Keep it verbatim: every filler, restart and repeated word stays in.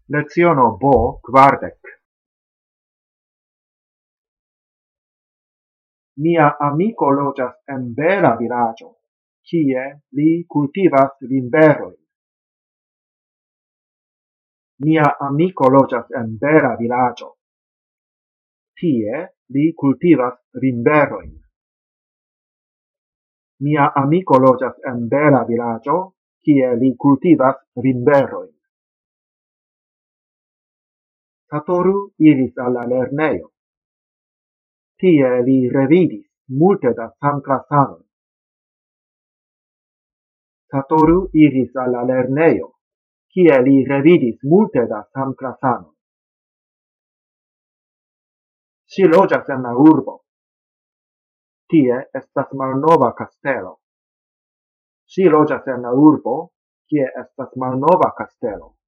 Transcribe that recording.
Leziono B kvardek. Mia amiko loĝas en bela vilaĝo, kie li kultivas vinberojn. Mia amiko loĝas en bela vilaĝo, tie li kultivas vinberojn. Mia amiko loĝas en bela vilaĝo, kie li kultivas vinberojn. Satoru iris al la lernejo. Tie li revidis multe da samklasanoj. Satoru iris al la lernejo, kie li revidis multe da samklasanoj. Ŝi loĝas en la urbo. Tie estas malnova kastelo. Ŝi loĝas en la urbo, kie estas malnova kastelo.